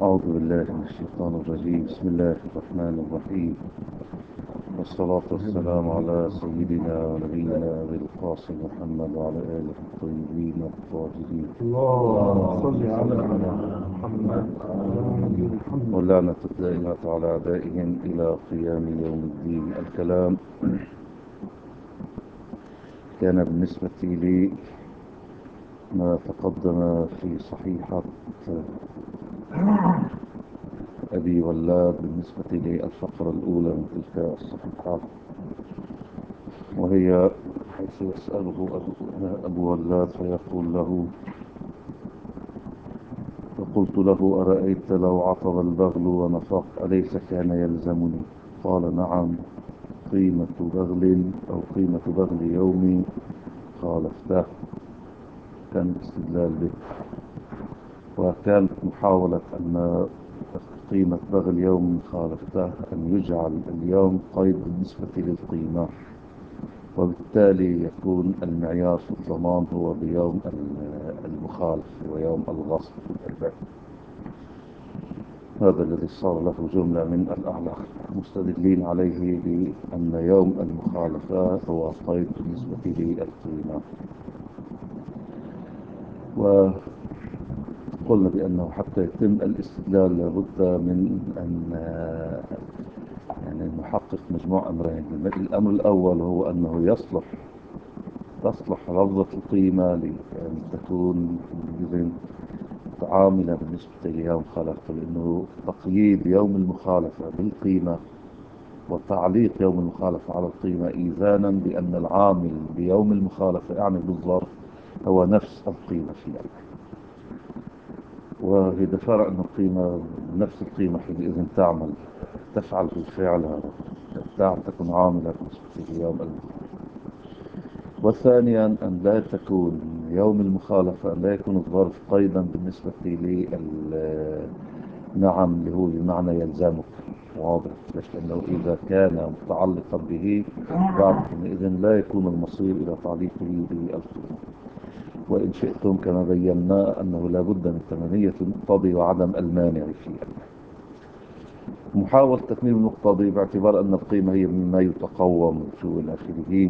أعوذ بالله من الشيطان الرجيم. بسم الله الرحمن الرحيم، والصلاة والسلام على سيدنا ونبينا أبي القاسم محمد وعلى آله الطيبين الطاهرين. اللهم صل على محمد. واللعنة الدائمة على أعدائهم إلى قيام يوم الدين. الكلام كان بالنسبة لي ما تقدم في صحيحة أبي ولاد بالنسبة لي الفقرة الأولى من تلك الصحيحات، وهي حيث يسأله أبو ولاد فيقول له: فقلت له: أرأيت لو عطب البغل ونفق أليس كان يلزمني؟ قال: نعم، قيمة بغل أو قيمة بغل يومي خالفته. كان الاستدلال به، وكانت محاولة أن قيمة بغل يوم خالفته أن يجعل اليوم قيد بالنسبة للقيمة، وبالتالي يكون المعيار في الضمان هو بيوم المخالف ويوم الغصب في البيع. هذا الذي صار له جملة من الأعلى مستدلين عليه بأن يوم المخالفة هو قيد بالنسبة للقيمة، وقلنا بأنه حتى يتم الاستدلال لابد من أن نحقق مجموع أمرين. الأمر الأول هو أنه تصلح لفظة القيمة لأن تكون عاملة بالنسبة ليوم مخالفة، لأنه تقييد يوم المخالفة بالقيمة وتعليق يوم المخالفة على القيمة إيذانا بأن العامل بيوم المخالفة يعني بالظرف هو نفس القيمة فيها، وإذا فرق أن القيمة نفس القيمة حينئذ تفعل بالفعل تكون عاملة بالنسبة ليوم المخالفة. وثانيا أن لا تكون يوم المخالفة أن لا يكون الظرف قيدا بالنسبة نعم اللي هو بمعنى يلزمك. واضح؟ لأنه إذا كان متعلقا به بعد إذن لا يكون المصير إلى تعليقه بالقيمة. وإن شئتم كما بينا أنه لا بد من تمنية المقتضي وعدم المانع فيها. محاولة تتميم المقتضي باعتبار أن القيمة هي مما يتقوم شو إلى آخره،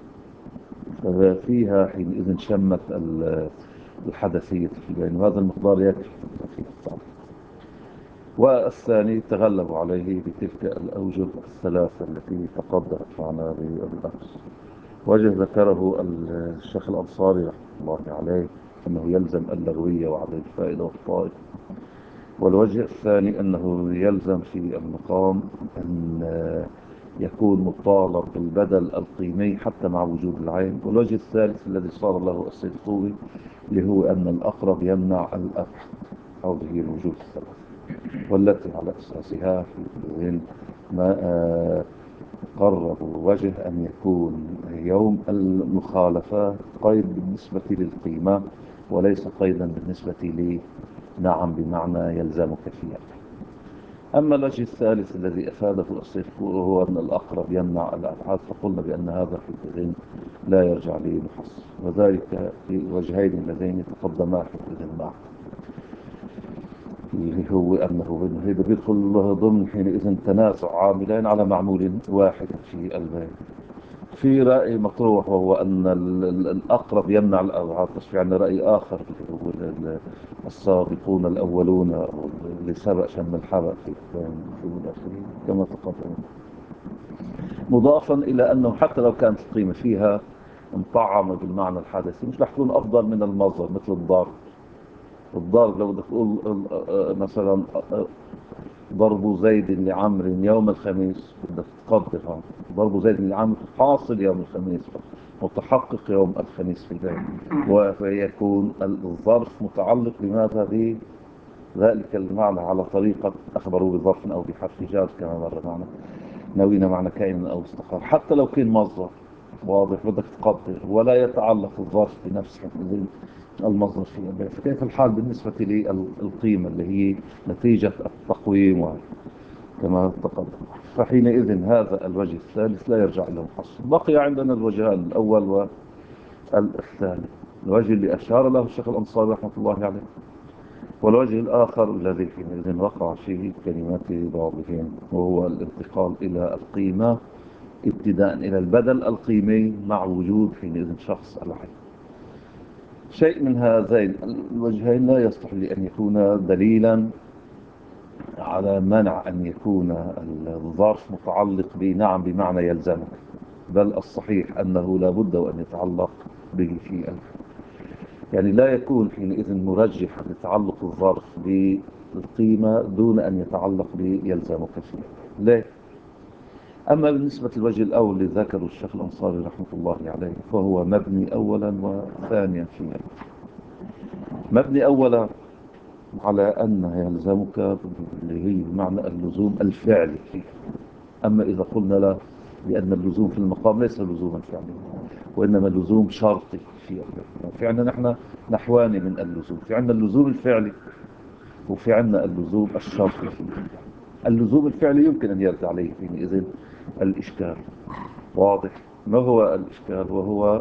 ففيها حينئذ شمت الحدثية في البين، وهذا المقدار يكفي في التعريف. والثاني تغلبوا عليه بتلك الأوجه الثلاثة التي تقدمت معنا بالأمس. وجه ذكره الشيخ الأنصاري رحمه الله عليه أنه يلزم اللغوية وعدم الفائدة والطائف، والوجه الثاني أنه يلزم في المقام أن يكون مطالب بالبدل القيمي حتى مع وجود العين. والوجه الثالث الذي صار له السيد الخوي اللي هو أن الأقرب يمنع الأبعد، هذه الوجوه الثلاث، والتي على أساسها في ما قرروا وجه أن يكون يوم المخالفة قيد بالنسبة للقيمة وليس قيدا بالنسبة لي نعم بمعنى يلزمك فيها. أما الوجه الثالث الذي أفاده الصيف هو أن الأقرب يمنع الأبعاد، فقلنا بأن هذا في الذين لا يرجع لي محص، وذلك في الوجهين اللذين تقدما في الذين معه، اللي هو أنه هذا بيدخل ضمن حينئذ تنازع عاملين على معمول واحد في البيت. في رأي مطروح وهو أن الأقرب يمنع الأبعاد، بس في عندنا رأي آخر اللي هو السابقون الأولون اللي سبق شم الحبق في الآخرين كما تقدم، مضافا إلى أنه حتى لو كانت القيمة فيها مطعمة بالمعنى الحدثي مش رح تكون أفضل من المصدر. مثل الضرب لو بدك تقول مثلا ضرب زيد لعمر يوم الخميس، بدك تقدر هون ضرب زيد لعمر حاصل يوم الخميس متحقق يوم الخميس في البيت، ويكون الظرف متعلق بماذا ذلك المعنى على طريقة أخبروا بظرف أو بحرف جار كما مر معنا، نوينا معنى كائن أو استقر، حتى لو كان مصدر. واضح؟ بدك تقدر ولا يتعلق الظرف بنفسه المصدر فيه. فكيف الحال بالنسبة للقيمة اللي هي نتيجة التقويم كما تقدم؟ فحينئذ هذا الوجه الثالث لا يرجع إلى محصل. بقي عندنا الوجهان الأول والثاني. الوجه اللي أشار له الشيخ الأنصاري رحمة الله عليه والوجه الآخر الذي حينئذ وقع فيه كلمات بعضهم وهو الانتقال إلى القيمة ابتداء إلى البدل القيمي مع وجود حينئذ شخص العين. شيء من هذين الوجهين لا يصلح لأن يكون دليلا على منع أن يكون الظرف متعلق بنعم بمعنى يلزمك، بل الصحيح أنه لا بد وأن يتعلق به في الف. يعني لا يكون حينئذ مرجحا لتعلق الظرف بالقيمة دون أن يتعلق بيلزمك فيه. ليه؟ أما بالنسبة للوجه الأول اللي ذكره الشيخ الأنصاري رحمة الله عليه فهو مبني أولا وثانيا فيه. مبني أولا على أن يلزمك اللي هي بمعنى اللزوم الفعلي فيه. أما إذا قلنا لا لأن اللزوم في المقام ليس لزوما فعليا وإنما لزوم شرطي فيه. في عندنا نحن نحوان من اللزوم، في عندنا اللزوم الفعلي وفي عندنا اللزوم الشرطي فيه. اللزوم الفعلي يمكن أن يرد عليه حينئذ الإشكال. واضح؟ ما هو الإشكال؟ وهو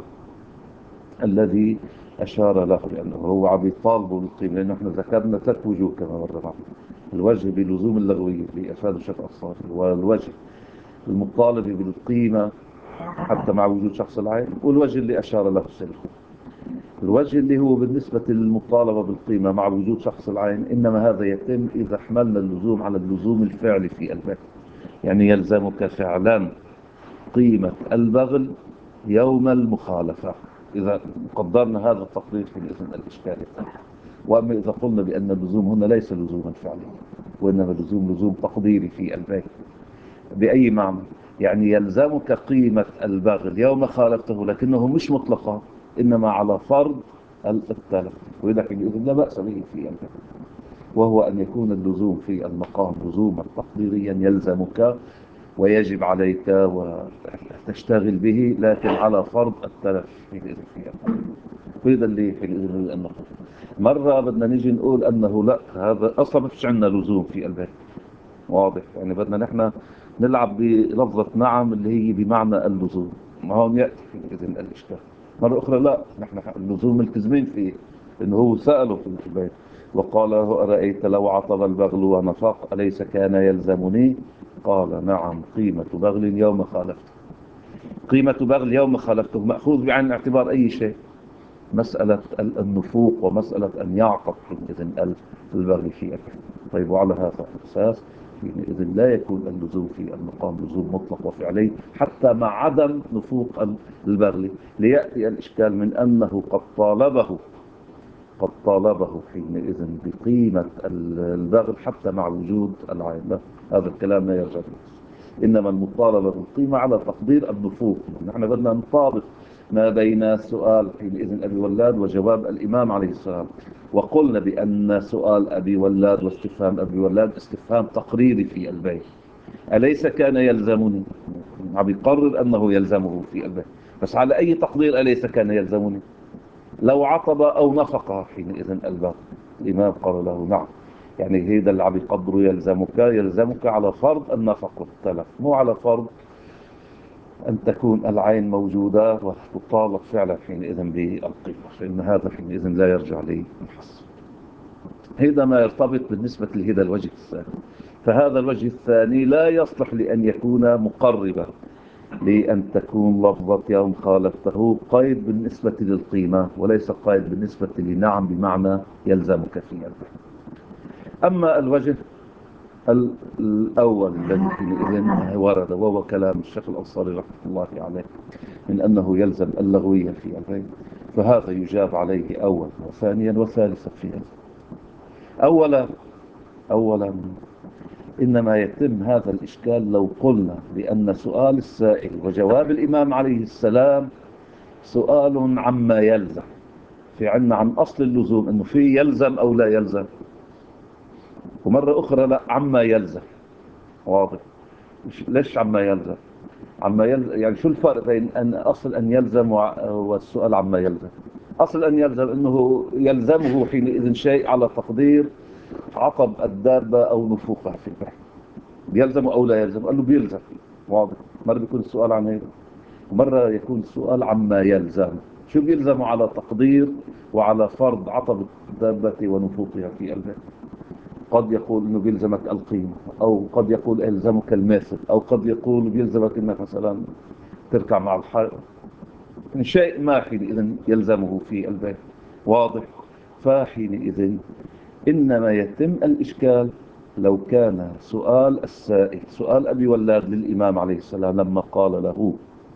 الذي أشار له لأنه هو عم يطالبه بالقيمة، لأنه احنا ذكرنا 3 وجوه كما مرة بعد. الوجه بلزوم اللغوية اللي أفاد الشيخ الأنصاري، والوجه المطالب بالقيمة حتى مع وجود شخص العين، والوجه اللي أشار له الشيخ. الوجه اللي هو بالنسبة للمطالبة بالقيمة مع وجود شخص العين إنما هذا يتم إذا حملنا اللزوم على اللزوم الفعلي في البيت. يعني يلزمك فعلا قيمة البغل يوم المخالفة إذا قدرنا هذا التقدير في الإذن الإشكال الثاني. وأما إذا قلنا بأن اللزوم هنا ليس لزوما فعليا وإنما لزوم تقديري في البيت بأي معنى؟ يعني يلزمك قيمة البغل يوم خالفته لكنه مش مطلقا إنما على فرض التلف، وإذا في الإذن لا بأس به في البيت، وهو أن يكون اللزوم في المقام لزوما تقديريا يلزمك ويجب عليك وتشتغل به لكن على فرض التلف في الإذن فيها. وإذا اللي في الإذن لأنه مرة بدنا نيجي نقول أنه لا هذا أصلا ما فيش عندنا لزوم في البيت. واضح؟ يعني بدنا نحن نلعب بلفظة نعم اللي هي بمعنى اللزوم، ما هون يأتي في الإذن الإشكال. مرة أخرى لا نحن اللزوم ملتزمين فيه إنه هو سأله في البيت وقال له أرأيت لو عطب البغل ونفق أليس كان يلزمني؟ قال نعم قيمة بغل يوم خالفته. قيمة بغل يوم خالفته مأخوذ بعين الاعتبار أي شيء، مسألة النفوق ومسألة أن يعقب حينئذ البغل في أكل. طيب وعلى هذا الأساس حينئذ لا يكون اللزوم في المقام لزوم مطلق وفعلي حتى مع عدم نفوق البغل، ليأتي الإشكال من أنه قد طالبه حينئذ بقيمة البغل حتى مع وجود العين. هذا الكلام لا يرجع به، إنما المطالبة بالقيمة على تقدير النفوق. نحن بدنا نطابق ما بين سؤال حينئذ أبي ولاد وجواب الإمام عليه السلام، وقلنا بأن سؤال أبي ولاد واستفهام أبي ولاد استفهام تقريري في البيت. أليس كان يلزمني؟ عم يقرر أنه يلزمه في البيت، بس على أي تقدير أليس كان يلزمني؟ لو عطب أو نفق حينئذ البغل. الإمام قال له نعم، يعني هيدا اللي عم يقدره يلزمك على فرض النفق والتلف، مو على فرض أن تكون العين موجودة وتطالب فعلا حينئذ بالقيمة، فإن هذا حينئذ لا يرجع للحصر. هذا ما يرتبط بالنسبة لهذا الوجه الثاني. فهذا الوجه الثاني لا يصلح لأن يكون مقربا لأن تكون لفظة يوم خالفته قيد بالنسبة للقيمة وليس قيد بالنسبة لنعم بمعنى يلزمك فيها. أما الوجه الأول الذي حينئذ ورد وهو كلام الشيخ الأنصاري رحمه الله عليه من أنه يلزم اللغوية في البيت، فهذا يجاب عليه أولا وثانيا وثالثا فيها. أولا إنما يتم هذا الإشكال لو قلنا بأن سؤال السائل وجواب الإمام عليه السلام سؤال عما يلزم. في عنا عن أصل اللزوم أنه في يلزم أو لا يلزم، ومرة أخرى لا عما يلزم. واضح؟ ليش عما يلزم؟ عما يلزم يعني شو الفرق بين أن أصل أن يلزم والسؤال عما يلزم؟ أصل أن يلزم أنه يلزمه حينئذ شيء على تقدير عطب الدابة أو نفوقها في البحر، بيلزم أو لا يلزم؟ قال له بيلزم. واضح؟ مرة بيكون السؤال عن هذا ومرة يكون السؤال عما يلزم. شو بيلزمه على تقدير وعلى فرض عطب الدابة ونفوقها في البيت. قد يقول انه بيلزمك القيمة، او قد يقول يلزمك الماثل، او قد يقول بيلزمك انك مثلا تركع مع الحائط، شيء ما حينئذ يلزمه في البيت. واضح؟ فحينئذ إنما يتم الإشكال لو كان سؤال السائل سؤال أبي ولاد للإمام عليه السلام لما قال له: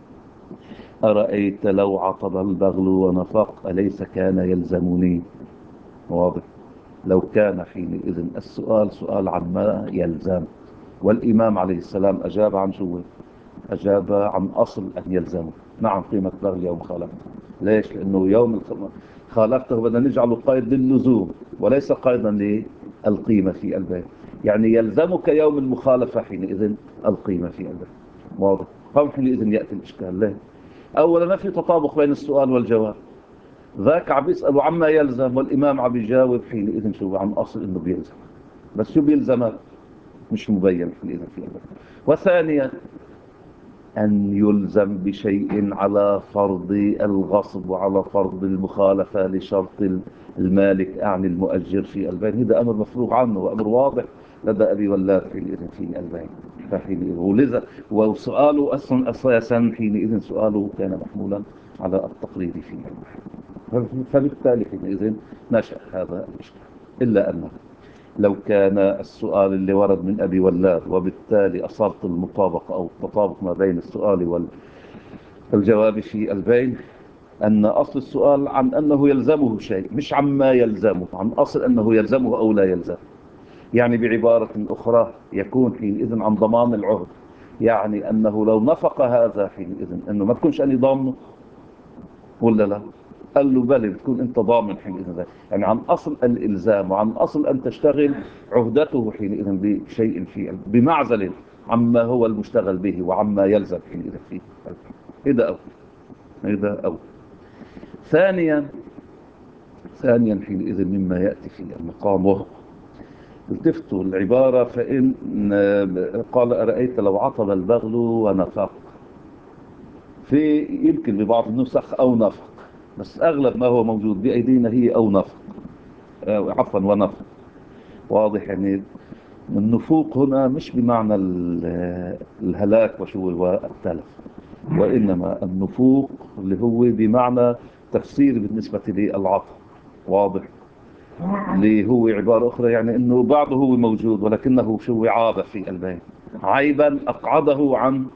أرأيت لو عطب البغل ونفق أليس كان يلزمني؟ واضح؟ لو كان حينئذ السؤال سؤال عن ما يلزم، والإمام عليه السلام أجاب عن شو؟ أجاب عن أصل أن يلزمه. نعم، قيمة بغل يوم خالفته. ليش؟ لأنه يوم خالفته بدنا نجعله قيد للزوم وليس قيدا للقيمة في البيت. يعني يلزمك يوم المخالفة حينئذ القيمة في البيت. واضح؟ فهم حينئذ يأتي الإشكال. ليه؟ أولا ما في تطابق بين السؤال والجواب. ذاك عم يسأل عما يلزم، والإمام عم يجاوب حينئذ شو؟ عن أصل إنه بيلزم. بس شو بيلزمك؟ مش مبين حينئذ في البيت. وثانيا أن يلزم بشيء على فرض الغصب وعلى فرض المخالفة لشرط المالك أعني المؤجر في البين. هذا أمر مفروغ عنه وأمر واضح لدى أبي ولاد حينئذ في البين. ولذا وسؤاله أصلا أساسا حينئذ سؤاله كان محمولا على التقليد في البين. فبالتالي حينئذ نشأ هذا الإشكال. إلا أنه لو كان السؤال اللي ورد من أبي ولاد وبالتالي أصابت المطابقة أو التطابق ما بين السؤال والجواب في البين، أن أصل السؤال عن أنه يلزمه شيء، مش عما يلزمه، عن أصل أنه يلزمه أو لا يلزم. يعني بعبارة أخرى يكون حينئذ عن ضمان العهد، يعني أنه لو نفق هذا حينئذ أنه ما تكونش أني ضامنه ولا لا؟ قال له بل بتكون انت ضامن حينئذ. يعني عن اصل الالزام وعن اصل ان تشتغل عهدته حينئذ بشيء فيه بمعزل عما هو المشتغل به وعما يلزم حينئذ فيه. هذا أول. ثانيا حينئذ مما يأتي في المقام وهو التفتوا العبارة، فإن قال: أرأيت لو عطب البغل ونفق. في يمكن ببعض النسخ أو نفق، بس أغلب ما هو موجود بأيدينا هي أو نفق، عفوا ونفق. واضح؟ يعني النفوق هنا مش بمعنى الهلاك وشو والتلف، وإنما النفوق اللي هو بمعنى تفسير بالنسبة للعطب. واضح؟ اللي هو عبارة أخرى يعني أنه بعضه هو موجود ولكنه شو عاب في البين، عيبا أقعده عن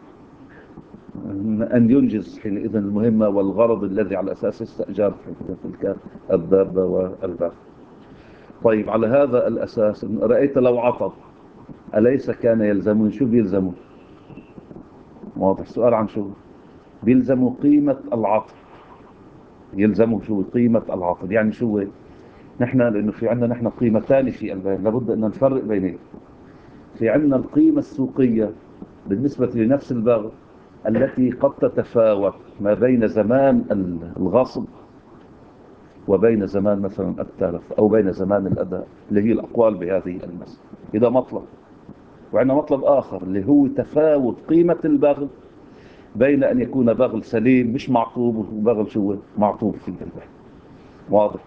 أن ينجز حينئذ المهمة والغرض الذي على أساس استأجار في تلك الدابة والبغل. طيب، على هذا الأساس رأيت لو عطب أليس كان يلزمون؟ شو بيلزموا؟ واضح؟ السؤال عن شو بيلزموا؟ قيمة العطب. يلزموا شو؟ قيمة العطب. يعني شو؟ نحن لأنه في عندنا نحن قيمتان في البيان لابد أن نفرق بينهم. في عندنا القيمة السوقية بالنسبة لنفس البغل التي قد تتفاوت ما بين زمان الغصب وبين زمان مثلا التلف أو بين زمان الأداء، اللي هي الأقوال بهذه المسألة. إذا مطلب. وعندنا مطلب آخر اللي هو تفاوت قيمة البغل بين أن يكون بغل سليم مش معطوب وبغل شو معطوب في البغل. واضح؟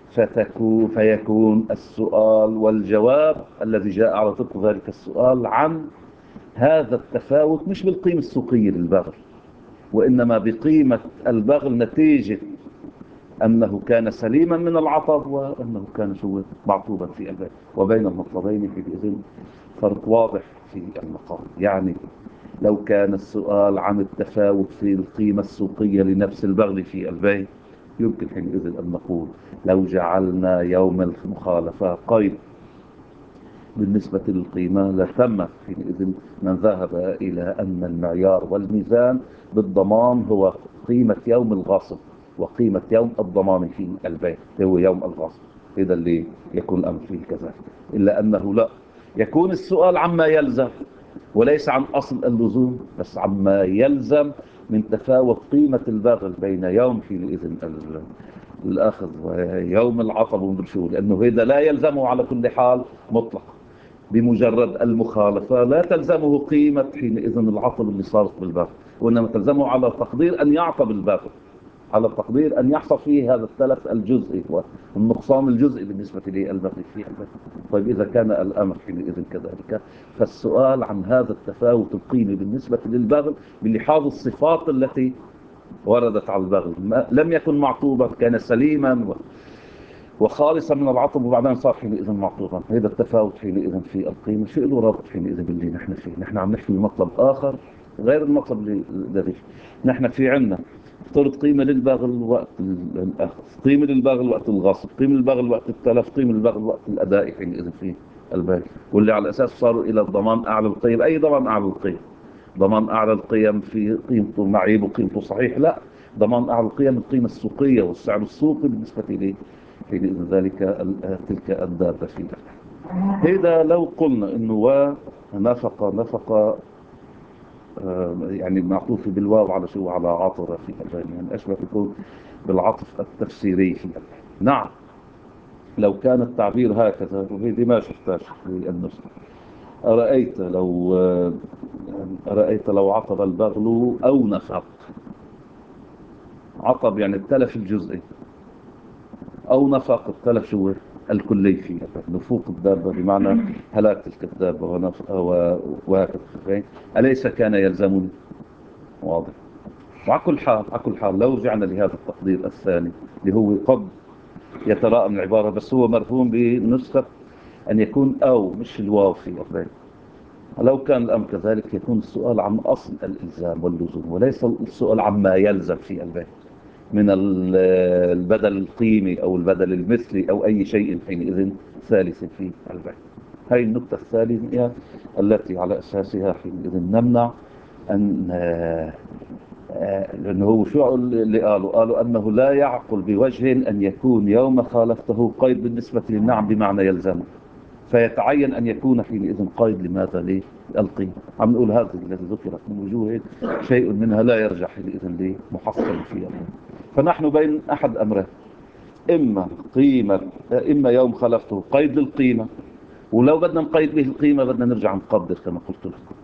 فيكون السؤال والجواب الذي جاء على طبق ذلك السؤال عن هذا التفاوت مش بالقيمة السوقية للبغل، وإنما بقيمة البغل نتيجة أنه كان سليما من العطب وأنه كان شو معطوبا في البيت. وبين المطلبين في بإذن فرق واضح في المقام. يعني لو كان السؤال عن التفاوت في القيمة السوقية لنفس البغل في البيت يمكن حينئذ أن نقول لو جعلنا يوم المخالفة قيد بالنسبة للقيمة لتم حينئذ من ذهب إلى أن المعيار والميزان بالضمان هو قيمة يوم الغاصب وقيمة يوم الضمان في البيت هو يوم الغاصب. إذا اللي يكون الأمر فيه كذلك، إلا أنه لا يكون السؤال عما يلزم وليس عن أصل اللزوم، بس عما يلزم من تفاوت قيمة البغل بين يوم حينئذ الأخذ ويوم العطب ومدرشو، لأنه هذا لا يلزمه على كل حال مطلق. بمجرد المخالفة لا تلزمه قيمة حينئذ العطب اللي صارت بالبغل، وإنما تلزمه على تقدير أن يعطب البغل. على التقدير أن يحصل فيه هذا التلف الجزئي والنقصان الجزئي بالنسبة للبغل في البيع. طيب إذا كان الأمر حينئذ كذلك، فالسؤال عن هذا التفاوت القيمي بالنسبة للبغل بلحاظ الصفات التي وردت على البغل، لم يكن معطوبا، كان سليما وخالصا من العطب وبعدين صار حينئذ معطوبا. هذا التفاوت حينئذ في القيمة شيء له رابط حينئذ باللي نحن فيه. نحن عم نحكي بمطلب آخر غير المطلب الذي نحن في عنا. افترض قيمة للبغل وقت الأخذ، قيمة للبغل وقت الغصب، قيمة للبغل وقت التلف، قيمة للبغل وقت الأداء حينئذ في البيع، واللي على الأساس صاروا إلى الضمان أعلى القيم. أي ضمان أعلى القيم؟ ضمان أعلى القيم في قيمته معيب وقيمته صحيح؟ لا، ضمان أعلى القيم القيمة السوقية والسعر السوقي بالنسبة لي حين ذلك تلك الدابة في هذا. لو قلنا انه ونفق يعني معطوف بالواو على شو؟ على عطرة في البيان، يعني اشبه يكون بالعطف التفسيري في البيان. نعم، لو كان التعبير هكذا، وهذه ما شفتهاش في النسخة. أرأيت لو عطب البغل أو نفق. عطب يعني التلف الجزئي، أو نفق التلف شو الكلي فيه، نفوق الدابة بمعنى هلاك تلك الدابة وهكذا. أليس كان يلزمني؟ واضح. وعلى كل حال لو رجعنا لهذا التقدير الثاني اللي هو قد يتراءم العبارة، بس هو مرهون بنسخة أن يكون أو مش الواو في البيت. لو كان الأمر كذلك يكون السؤال عن أصل الإلزام واللزوم، وليس السؤال عما يلزم في البيت من البدل القيمي أو البدل المثلي أو أي شيء حينئذ ثالث في البيع. هذه النقطة الثالثة التي على أساسها حينئذ نمنع أن لأنه هو شو اللي قالوا أنه لا يعقل بوجه أن يكون يوم خالفته قيد بالنسبة للنعم بمعنى يلزم، فيتعين أن يكون حينئذ قيد لماذا؟ للقيم. عم نقول هذه التي ذكرت من وجوه شيء منها لا يرجع حينئذ لمحصل فيها. فنحن بين أحد أمرين، إما يوم خلفته قيد للقيمة، ولو بدنا نقيد به القيمة بدنا نرجع نقدر كما قلت لكم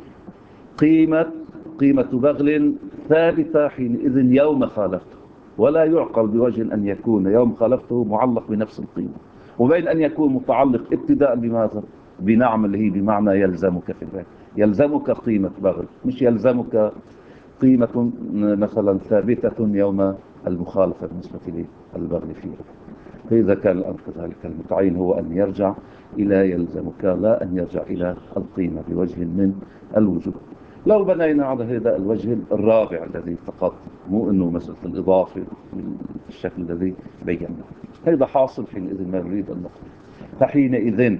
قيمة بغل ثابتة حينئذ يوم خالفته، ولا يعقل بوجه أن يكون يوم خالفته معلق بنفس القيمة، وبين أن يكون متعلق ابتداء بماذا؟ بنعم اللي هي بمعنى يلزمك في البيع. يلزمك قيمة بغل، مش يلزمك قيمة مثلا ثابتة يوم المخالفة بالنسبة للبغل فيه. فإذا كان الأمر كذلك المتعين هو أن يرجع إلى يلزمك، لا أن يرجع إلى القيمة بوجه من الوجوه. لو بنينا على هذا الوجه الرابع الذي فقط، مو أنه مسألة الإضافة بالشكل الذي بينا، هذا حاصل حينئذ ما نريد أن نقول. فحينئذ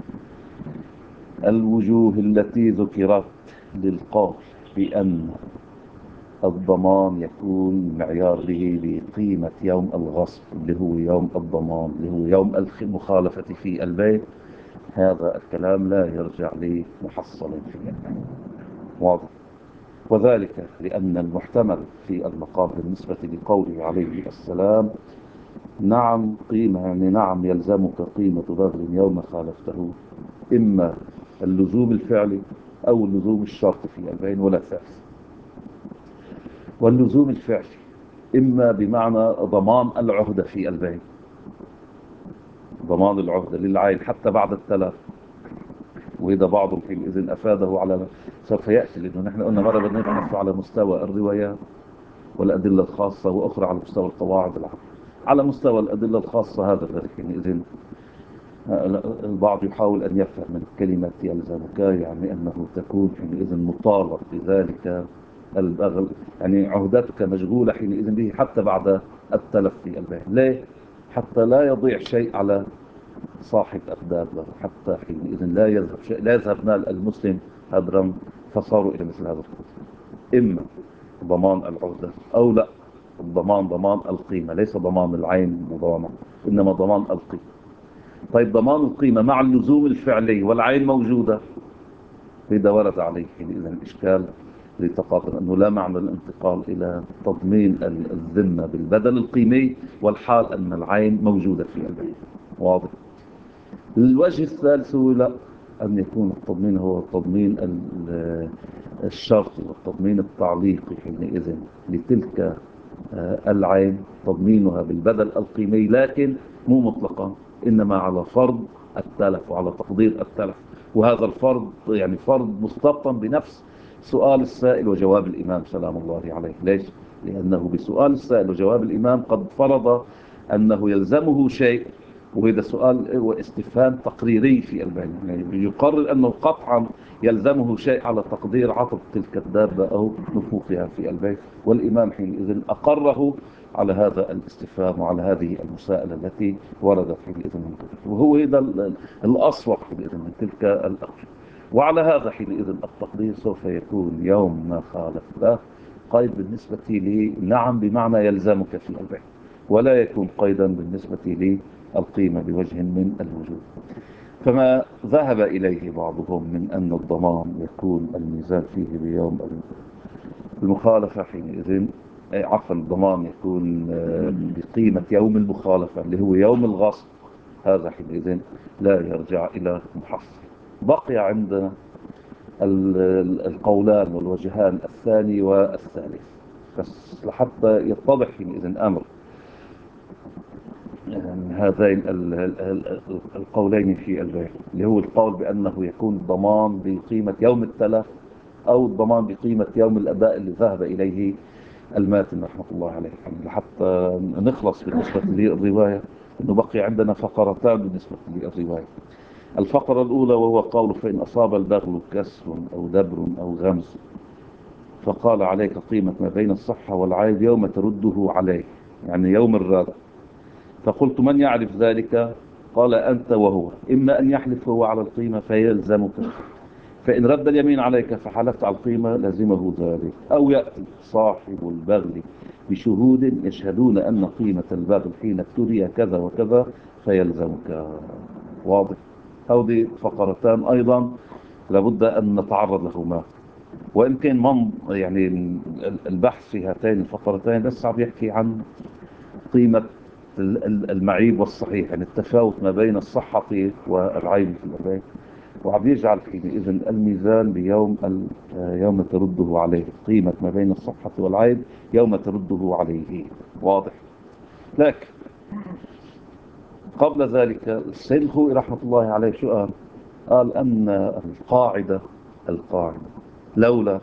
الوجوه التي ذكرت للقول بأن الضمان يكون معيار به بقيمة يوم الغصب اللي هو يوم الضمان اللي هو يوم المخالفة في البيت، هذا الكلام لا يرجع لمحصل فيه. واضح. وذلك لأن المحتمل في المقام بالنسبة لقوله عليه السلام نعم قيمة، يعني نعم يلزمك قيمة بغل يوم خالفته، إما اللزوم الفعلي أو اللزوم الشرط في البين ولا ثالث. واللزوم الفعلي إما بمعنى ضمان العهدة في البين، ضمان العهدة للعين حتى بعد التلف، وإذا بعضهم حينئذ أفاده على سوف يأتي، لأنه نحن قلنا مرة بدنا نبحث على مستوى الروايات والأدلة الخاصة، وأخرى على مستوى القواعد العامة. على مستوى الأدلة الخاصة هذا الذي حينئذ البعض يحاول أن يفهم من كلمة يلزمك يعني أنه تكون حينئذ مطالب بذلك البغل، يعني عهدتك مشغولة حينئذ به حتى بعد التلف في البيع. ليه؟ حتى لا يضيع شيء على صاحب الدابة، حتى حينئذ لا يذهب شيء، لا يذهب مال المسلم هدرا، فصاروا إلى مثل هذا الخطر. إما ضمان العهدة أو لا، الضمان ضمان القيمة، ليس ضمان العين مضامة، إنما ضمان القيمة. طيب ضمان القيمة مع اللزوم الفعلي والعين موجودة، إذا ورد عليه حينئذ الإشكال لتقاطر أنه لا معنى الانتقال إلى تضمين الذمة بالبدل القيمي والحال أن العين موجودة في البيت. واضح. الوجه الثالث هو لا، أن يكون التضمين هو التضمين الشرطي والتضمين التعليقي حينئذ لتلك العين تضمينها بالبدل القيمي، لكن مو مطلقا، إنما على فرض التلف وعلى تقدير التلف. وهذا الفرض يعني فرض مستبطن بنفس سؤال السائل وجواب الإمام سلام الله عليه. ليش؟ لأنه بسؤال السائل وجواب الإمام قد فرض أنه يلزمه شيء، وهذا سؤال واستفهام تقريري في البيان، يعني يقرر أنه قطعا يلزمه شيء على تقدير عطب تلك الدابة أو نفوخها في البيت، والإمام حينئذ أقره على هذا الاستفهام وعلى هذه المساءلة التي وردت حينئذ من قبل، وهو هذا الأصوب حينئذ من تلك الأقوال. وعلى هذا حينئذ التقدير سوف يكون يوم ما خالف له قيد بالنسبة لي، نعم بمعنى يلزمك في البيت، ولا يكون قيدا بالنسبة لي القيمة بوجه من الوجوه. فما ذهب إليه بعضهم من أن الضمان يكون الميزان فيه بيوم المخالفة حينئذ، عفوا الضمان يكون بقيمة يوم المخالفة اللي هو يوم الغصب، هذا حينئذ لا يرجع إلى محصل. بقي عندنا القولان والوجهان الثاني والثالث، بس لحتى يتضح حينئذ أمر هذين القولين في البيع، اللي هو القول بأنه يكون الضمان بقيمة يوم التلف أو الضمان بقيمة يوم الأداء اللي ذهب إليه الماتن رحمة الله عليه. لحتى نخلص بالنسبة للرواية، أنه بقي عندنا فقرتان بالنسبة للرواية. الفقرة الأولى وهو قوله فإن أصاب البغل كسر أو دبر أو غمس فقال عليك قيمة ما بين الصحة والعيب يوم ترده عليه، يعني يوم الرد. فقلت من يعرف ذلك؟ قال أنت وهو، إما أن يحلف هو على القيمة فيلزمك، فإن رد اليمين عليك فحلفت على القيمة لزمه ذلك، أو يأتي صاحب البغل بشهود يشهدون أن قيمة البغل حين ابتلي كذا وكذا فيلزمك. واضح؟ هذه فقرتان أيضا لابد أن نتعرض لهما، وإن كان يعني البحث في هاتين الفقرتين بس عم يحكي عن قيمة المعيب والصحيح، يعني التفاوت ما بين الصحة والعيب في الأبيات، وعم يجعل حينئذ الميزان يوم ترده عليه، قيمة ما بين الصحة والعيب يوم ترده عليه. واضح؟ لكن قبل ذلك السيد الخوئي رحمة الله عليه شو قال أن القاعدة لولا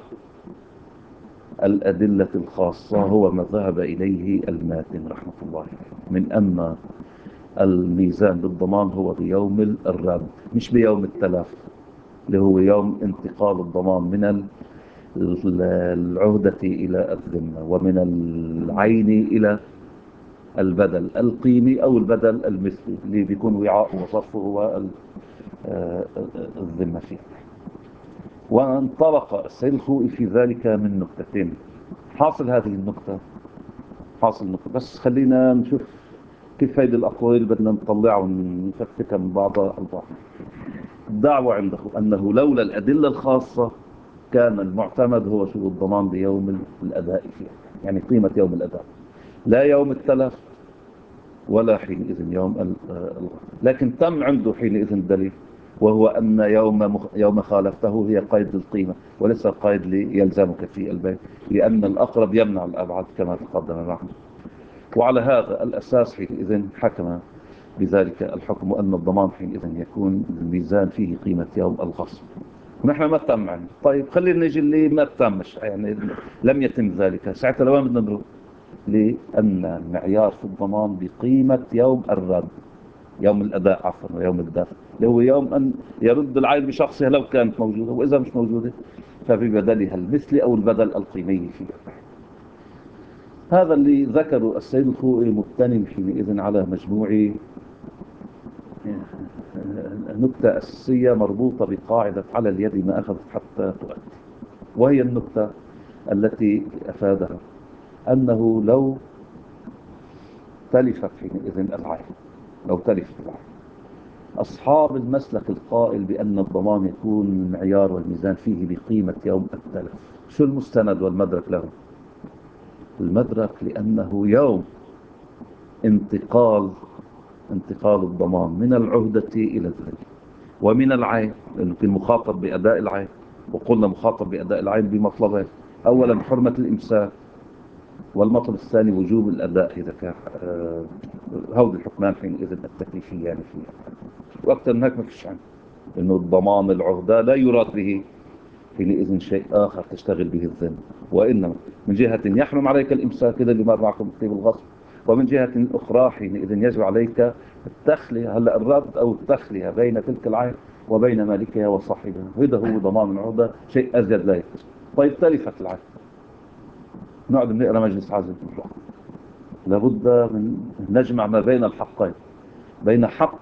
الأدلة الخاصة هو ما ذهب إليه الماتن رحمة الله عليه، من أن الميزان بالضمان هو بيوم الرد مش بيوم التلف، اللي هو يوم انتقال الضمان من العهدة إلى الذمة، ومن العين إلى البدل القيمي أو البدل المثلي اللي بيكون وعاء وظرفه هو الذمة فيه. وانطلق السيد الخوئي في ذلك من نكتتين. حاصل هذه النكتة بس خلينا نشوف كيف هذه الأقوال بدنا نطلعها ونفككها من بعضها البعض. الدعوة عنده أنه لولا الأدلة الخاصة كان المعتمد هو شو الضمان بيوم الأداء فيه، يعني قيمة يوم الأداء، لا يوم التلف ولا حينئذ يوم لكن تم عنده حينئذ دليل، وهو أن يوم خالفته هي قيد للقيمة وليس قيد ليلزمك في البيت، لأن الأقرب يمنع الأبعد كما تقدم معنا. وعلى هذا الأساس حينئذ حكم بذلك الحكم أن الضمان حينئذ يكون الميزان فيه قيمة يوم الغصب. ونحن ما تم عنا. طيب خلينا نجي اللي ما تمش، يعني لم يتم ذلك، ساعتها لوين بدنا نروح؟ لأن المعيار في الضمان بقيمة يوم الرد، يوم الأداء عفوا، ويوم الدفع، اللي هو يوم أن يرد العين بشخصها لو كانت موجودة، وإذا مش موجودة فببدلها المثلي أو البدل القيمي فيه. هذا اللي ذكره السيد الخوئي مبتني حينئذ على مجموعة نكتة أساسية مربوطة بقاعدة على اليد ما أخذت حتى تؤدي، وهي النكتة التي أفادها أنه لو تلفت حينئذ العين، أصحاب المسلك القائل بأن الضمان يكون المعيار والميزان فيه بقيمة يوم التلف، شو المستند والمدرك له؟ المدرك لأنه يوم انتقال الضمان من العهدة إلى الذمة ومن العين، لأنه كان مخاطب بأداء العين، وقلنا مخاطب بأداء العين بمطلبين: أولا حرمة الإمساك، والمطلب الثاني وجوب الأداء إذا كان هود الحكمان حينئذ التكليفية يعني فيها، وأكثر من هيك ما فيش عنه، إنه الضمان العهدة لا يراد به حينئذ شيء آخر تشتغل به الذمة، وإنما من جهة يحرم عليك الإمساك كده اللي مر معكم بطيب الغصب، ومن جهة أخرى حينئذ يجب عليك التخلية، هلا الرد أو التخلية بين تلك العين وبين مالكها وصاحبها، هذا هو ضمان العهدة، شيء أزيد لا يكتب. طيب تلفت العين، نقعد نقرأ مجلس عزل، لابد من نجمع ما بين الحقين، بين حق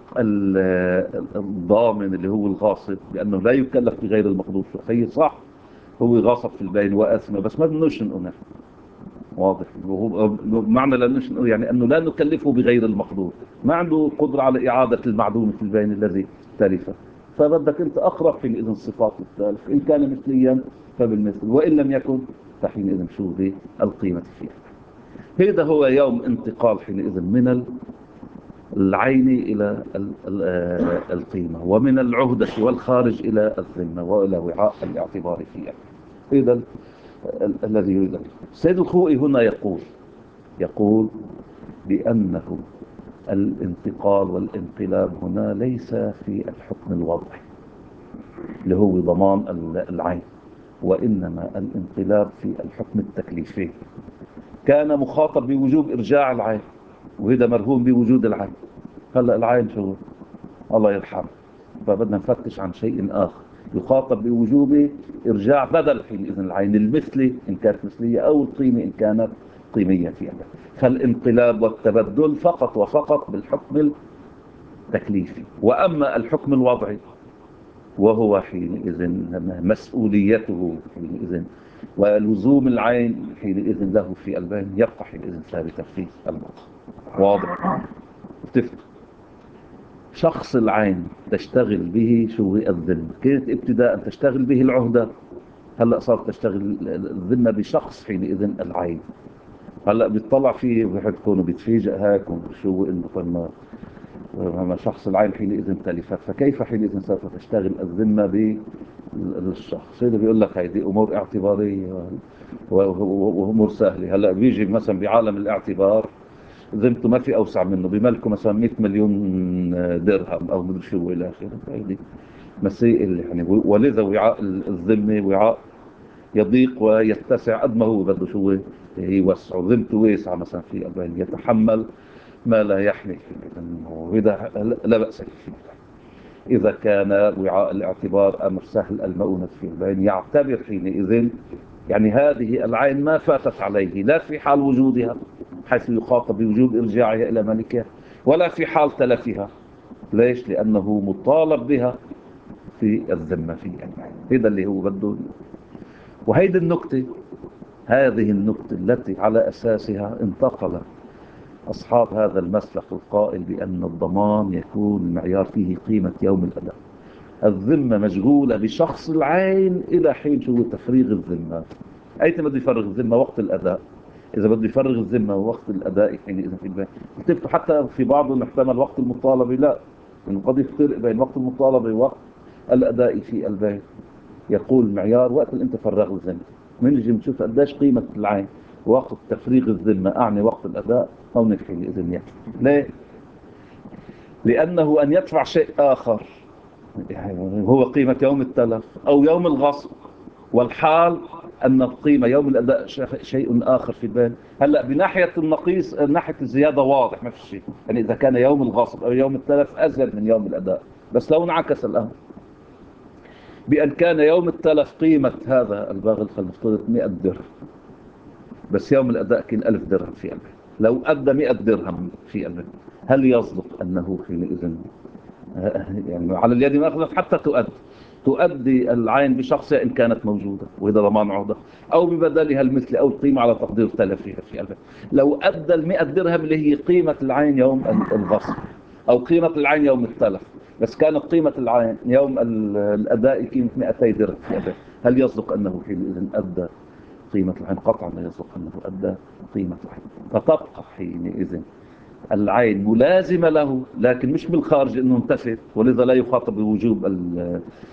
الضامن اللي هو الغاصب لأنه لا يكلف بغير المقدور، هي صح هو غاصب في البين وآثمة، بس ما بدناش نقول واضح، وهو معنى لا نشنقه يعني أنه لا نكلفه بغير المقدور، ما عنده قدرة على إعادة المعدوم في البين الذي تلف، فبدك أنت أقرب حينئذ صفات التالف، إن كان مثليا فبالمثل، وإن لم يكن فحينئذ شو ذي القيمة فيها. هذا هو يوم انتقال حينئذ من العين إلى القيمة، ومن العهدة والخارج إلى الذمة وإلى وعاء الاعتبار فيها. إذا الذي يريد السيد الخوئي هنا يقول بأنه الانتقال والانقلاب هنا ليس في الحكم الوضعي اللي هو ضمان العين، وإنما الانقلاب في الحكم التكليفي. كان مخاطب بوجوب إرجاع العين، وهذا مرهون بوجود العين، هلأ العين شو الله يرحمه، فبدنا نفتش عن شيء آخر يخاطب بوجوب إرجاع بدل حينئذ العين المثلي إن كانت مثلية أو القيمة إن كانت قيمية فيها. فالانقلاب والتبدل فقط وفقط بالحكم التكليفي، وأما الحكم الوضعي وهو حينئذ مسؤوليته حينئذ ولزوم العين حينئذ له في البين يبقى حينئذ ثابتا في المطلق. واضح؟ تفهم شخص العين تشتغل به شو الذمة، كانت ابتداء تشتغل به العهدة، هلأ صارت تشتغل الذمة بشخص حينئذ العين. هلأ بيطلع فيه بحد كونه بيتفاجئ هيك شو انه طيب ما شخص العين حينئذ تلفت، فكيف حينئذ سوف تشتغل الذمة بالشخص؟ هذا بيقول لك هيدي امور اعتبارية وامور سهلة. هلأ بيجي مثلا بعالم الاعتبار ذمته ما في اوسع منه، بملكه مثلا 100 مليون درهم او مدري شو الى اخره، هيدي مسائل يعني. ولذا وعاء الذمه وعاء يضيق ويتسع قد ما هو بده شو يوسع، ذمته واسعه مثلا في البين يتحمل ما لا يحمل، وهذا لا باس فيه. اذا كان وعاء الاعتبار امر سهل المؤونة في البين يعتبر حينئذ يعني هذه العين ما فاتت عليه لا في حال وجودها حيث يخاطب بوجوب إرجاعها إلى ملكها، ولا في حال تلفها. ليش؟ لأنه مطالب بها في الذمة في العين. هذا اللي هو بده. وهيدي النكتة، هذه النكتة التي على أساسها انتقل أصحاب هذا المسلك القائل بأن الضمان يكون المعيار فيه قيمة يوم الأداء. الذمة مشغولة بشخص العين إلى حين شو تفريغ الذمة. أيتم بده يفرغ الذمة وقت الأداء، إذا بده يفرغ الذمة وقت الأداء حينئذ في البين. التفتوا حتى في بعضهم احتمل وقت المطالبة، لا، إنه قد يفرق بين وقت المطالبة ووقت الأداء في البين. يقول المعيار وقت اللي أنت فرغ الذمة، بنجي بنشوف قديش قيمة العين وقت تفريغ الذمة، أعني وقت الأداء أو نفحي الإذن يعني. ليه؟ لأنه أن يدفع شيء آخر يعني هو قيمة يوم التلف أو يوم الغصب، والحال أن القيمة يوم الأداء شيء آخر في البين. هلأ بناحية النقيص، ناحية الزيادة واضح ما في شيء، يعني إذا كان يوم الغصب أو يوم التلف أزيد من يوم الأداء. بس لو انعكس الأمر بأن كان يوم التلف قيمة هذا الباغل خلينا نفترض 100 درهم، بس يوم الأداء كان 1000 درهم في البين، لو أدى 100 درهم في البين هل يصدق أنه حينئذ يعني على اليد مأخذة حتى تؤدي العين بشخصها إن كانت موجودة، وإذا ضمان عهدة، أو ببدلها المثل أو القيمة على تقدير تلفها في البيت. لو أدى 100 درهم اللي هي قيمة العين يوم الغصب أو قيمة العين يوم التلف، بس كانت قيمة العين يوم الأداء قيمة 200 درهم في البيت، هل يصدق أنه حينئذ أدى قيمة العين؟ قطعا لا يصدق أنه أدى قيمة العين. فتبقى حينئذ العين ملازمة له لكن مش بالخارج انه انتفت، ولذا لا يخاطب بوجوب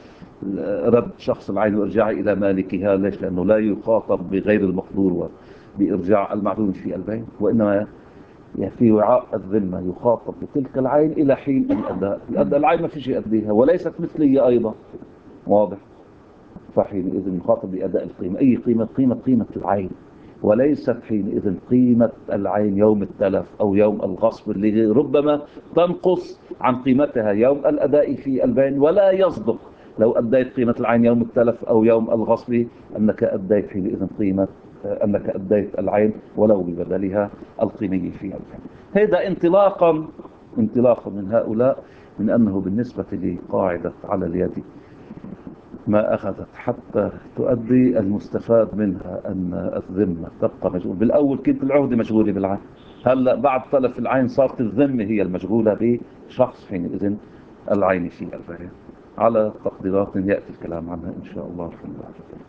رد شخص العين وارجاعه الى مالكها. ليش؟ لانه لا يخاطب بغير المقدور بإرجاع المعدوم في البين، وإنما في وعاء الذمة يخاطب بتلك العين إلى حين الأداء العين ما فيش يأديها وليست مثلية أيضا، واضح؟ فحينئذ نخاطب بأداء القيمة، أي قيمة؟ قيمة العين، وليست حينئذ قيمة العين يوم التلف أو يوم الغصب اللي ربما تنقص عن قيمتها يوم الأداء في البين. ولا يصدق لو أديت قيمة العين يوم التلف أو يوم الغصب أنك أديت حينئذ قيمة أنك أديت العين ولو ببدلها القيمي في البين. هذا انطلاقا من هؤلاء، من أنه بالنسبة لقاعدة على اليد ما أخذت حتى تؤدي المستفاد منها أن الذمة تبقى مشغول. بالأول كنت العهدة مشغولة بالعين، هلأ بعد تلف العين صارت الذمة هي المشغولة بشخص، حينئذ العين في البين على تقديرات يأتي الكلام عنها إن شاء الله.